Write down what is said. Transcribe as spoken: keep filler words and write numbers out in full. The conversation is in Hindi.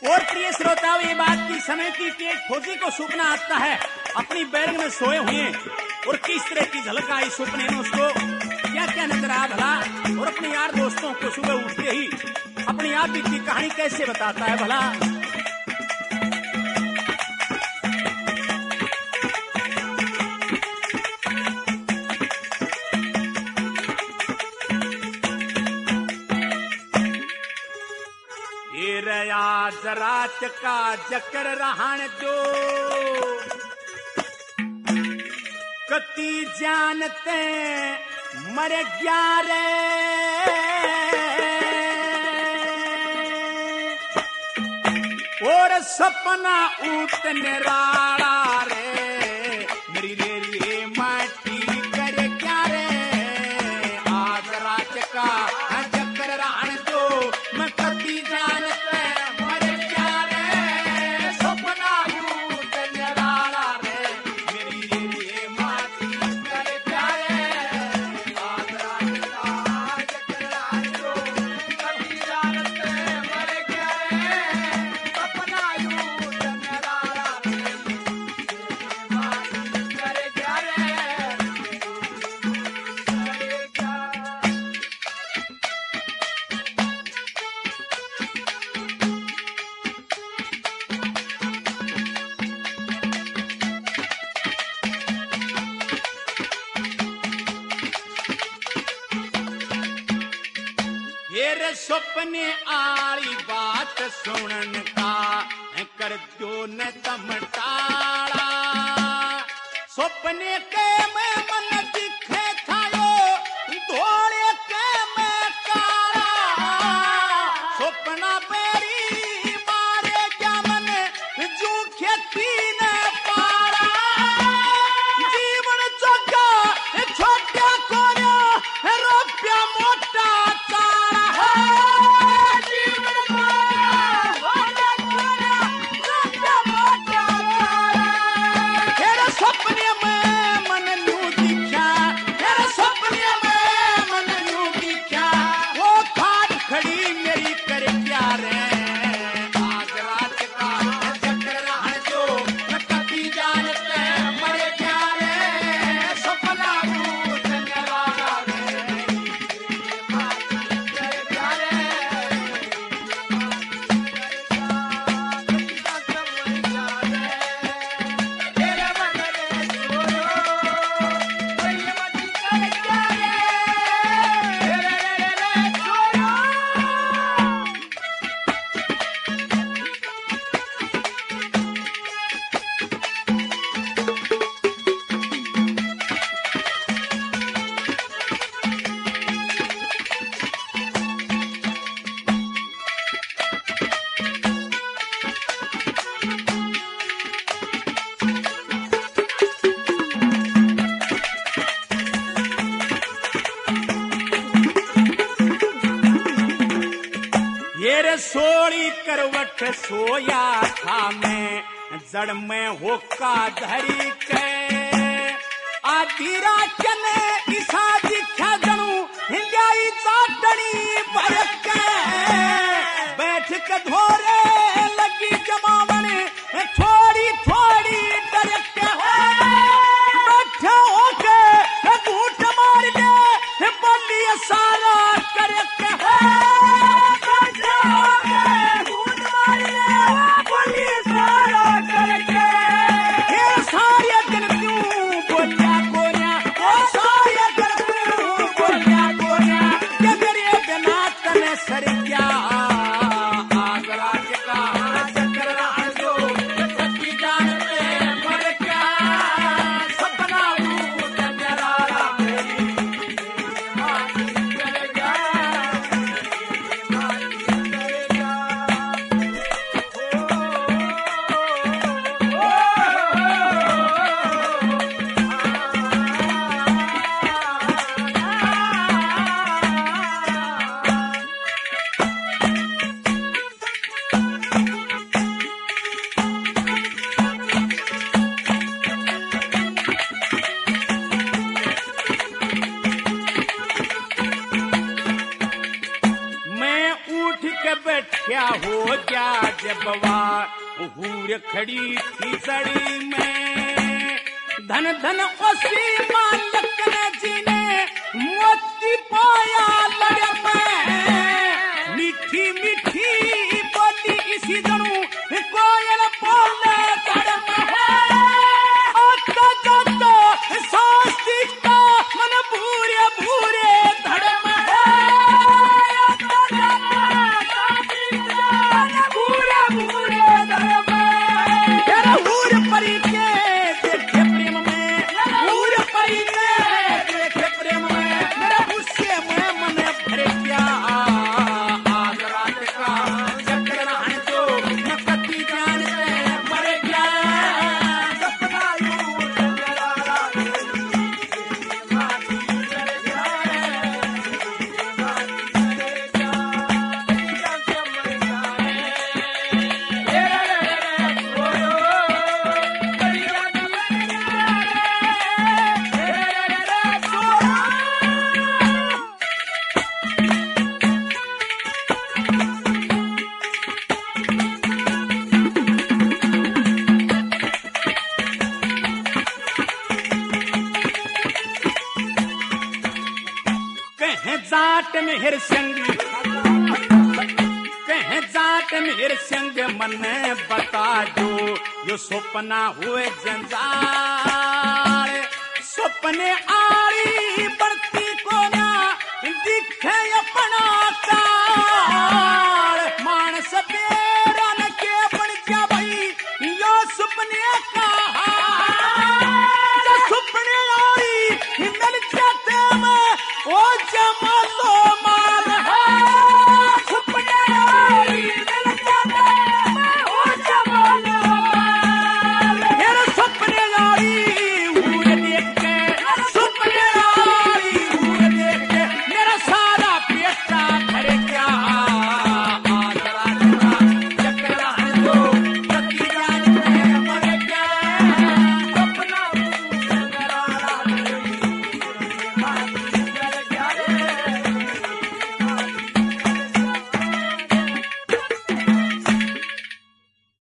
और प्रिय श्रोताओं, ये बात की समय की कि एक फौजी को सपना आता है अपनी बैरक में सोए हुए, और किस तरह की झलक आई सपने में, उसको क्या क्या नजर आ भला, और अपने यार दोस्तों को सुबह उठते ही अपनी आप बीती कहानी कैसे बताता है भला। आज रात का जकर रहन दो, कति जानते मरे ग्यारे, और सपना उतने राड़ा रे, मेरी रेरी माटी करे क्या रे। आज रात का जकर रहन दो, मैं कति जानते सपने आली बात सुनन का कर दो न तमटाड़ा, सपने के में मन दिखे थायो, धोड़े के में काला, सपना बेरी मारे क्या मन जो खेती न पारा। जीवन जोगा छोटा कोरा रुपया मोटा सोड़ी करवट सोया था मैं, जड़ में होका धरी के, आधी रात ने ईसा दिखा जनू हिंदाई चाटनी भरक के, बैठ के धोरे लगी जमावन थोड़ी थोड़ी डरक के, बैठे होके घूट मार दे बोली सारा करक के, क्या हो गया जब हूर खड़ी थी जड़ी में, धन धन उसी मालिक ने जी ने मोती पाया लड़ में, मीठी मीठी बोली इसी जनू कोयल बोले धड़ में है, आता जाता सास्ती का मन भूरे भूरे धड़ में है, आता जाता सास्ती का मन भूरे भूरे धड़ में, तेरा हूर परी के देखे प्रेम में, हूर परी के देखे प्रेम में, मेरा गुस्से में मन भर गया, आज रात का चक्कर है तो मैं कति जान से मर गया, सपना यूं जला कहें जाट मेहर संग, कहें जाट मेहर संग मन बता दो, यो सपना हुए जंजाल, सपने आड़ी बढ़ती